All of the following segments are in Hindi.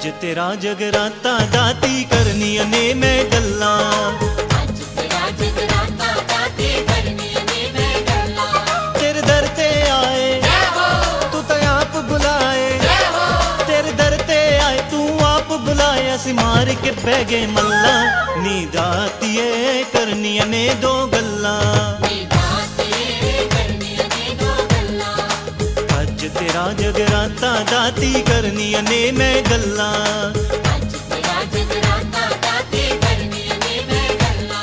तेरा जगराता दाती करनिया ने मैं गल्ला। अज तेरा जगराता दाती करनिया ने मैं गल्ला। तेरे दर ते आए तू तो आप बुलाए, तेरे दर ते आए तू आप बुलाए, असी मार के बह गए मल्ला। नी दातिए करनिया ने दो गल्ला। तेरा जगराता दाती करनिया ने मैं गल्ला। अज तेरा जगराता दाती करनिया ने मैं गल्ला।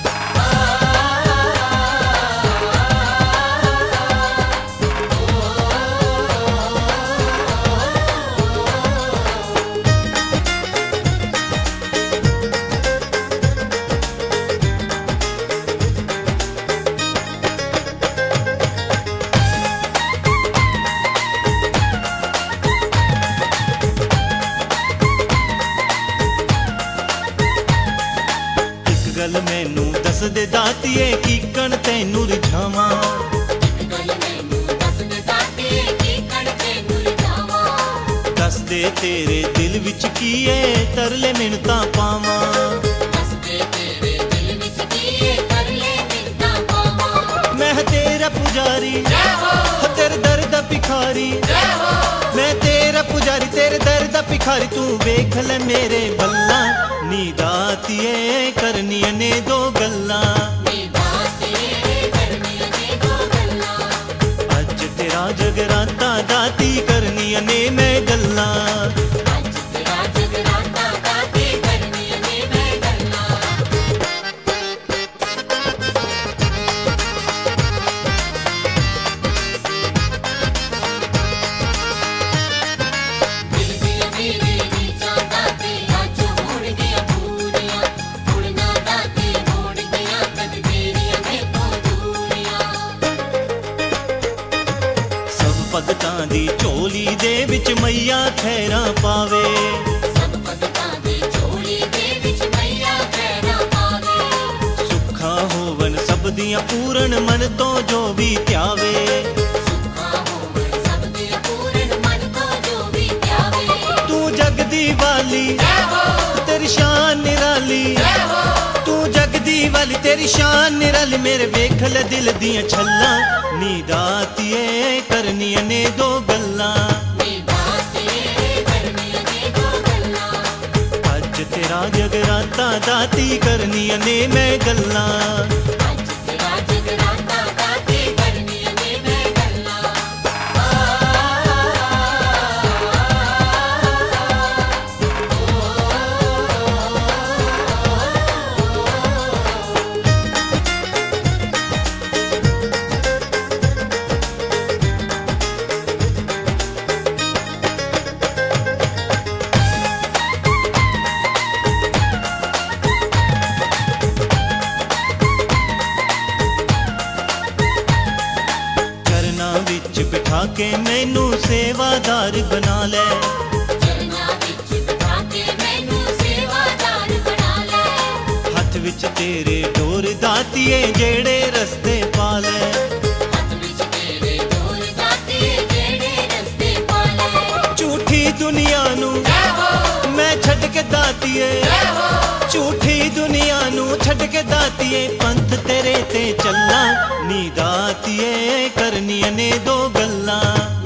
गल मैनू दस दे दातिए की कण तैनू रिझावां। दस दे तेरे दिल विच की है तरले मिन्नतां पावां। मैं तेरा पुजारी तेरे दर दा भिखारी, मैं तेरा पुजारी तेरे दर दा भिखारी, तू वेख ले मेरे बल्ला। नी दातिए करनिया ने दो गल्ला। अज तेरा जगराता दाती करनिया ने मैं गल्ला। भगतां दी झोली दे विच मैया खैरा पावे। सुखा होवन सब दियां पूरन मन तो जो भी त्यावे। तू जग दी वाली तेरी शान निराली, तू जग दी वाली तेरी शान निराली, मेरे वेख ले दिल दियां छल्ला। नी दातिए करनिया ने दो गल्ला। अज तेरा जगराता दाती करनिया ने मैं गल्ला। बिठा के मैनू सेवादार बना ले। हथ विच तेरे डोर दातिए जेड़े रस्ते पा ले। झूठी दुनिया नू मैं छड़ के दातिए, झूठी दुनिया नू छड़ के दातिए, पंथ तेरे ते चलना। नी दातिए करनिया ने दो गल्ला।